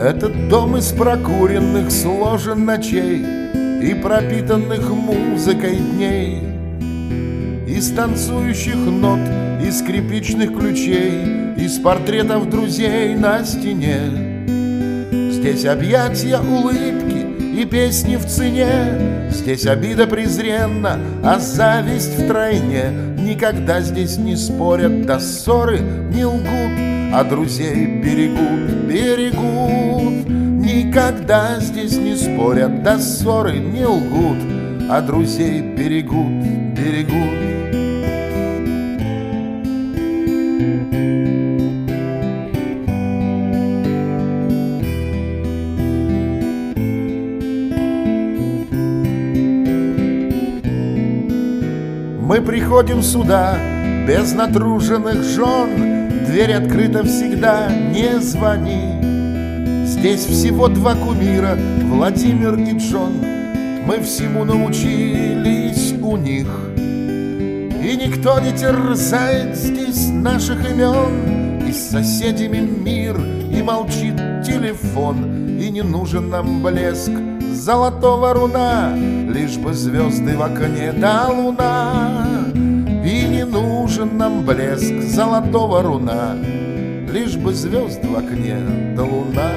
Этот дом из прокуренных сложен ночей и пропитанных музыкой дней, из танцующих нот, из скрипичных ключей, из портретов друзей на стене. Здесь объятия, улыбки и песни в цене, здесь обида презренна, а зависть втройне. Никогда здесь не спорят, да ссоры не лгут, а друзей берегут, берегут. Никогда здесь не спорят, да ссоры не лгут, а друзей берегут, берегут. Мы приходим сюда без натруженных жен, дверь открыта всегда, не звони. Здесь всего два кумира, Владимир и Джон. Мы всему научились у них, и никто не терзает здесь наших имен. И с соседями мир, и молчит телефон, и не нужен нам блеск золотого руна, лишь бы звезды в окне да луна. И не нужен нам блеск золотого руна, лишь бы звезд в окне да луна.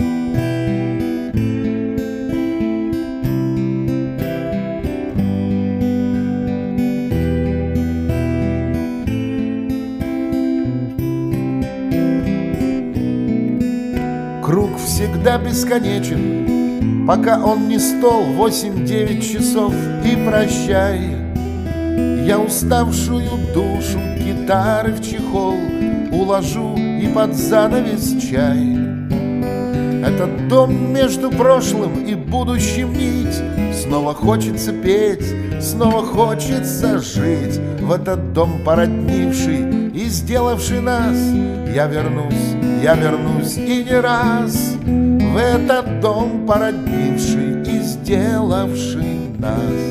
Круг всегда бесконечен, пока он не стол 8-9 часов, и прощай. Я уставшую душу гитары в чехол уложу и под занавес чай. Этот дом между прошлым и будущим нить. Снова хочется петь, снова хочется жить. В этот дом породнивший и сделавший нас. Я вернусь и не раз. В этот дом породнивший и сделавший нас.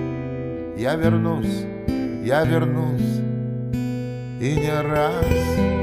Я вернусь и не раз.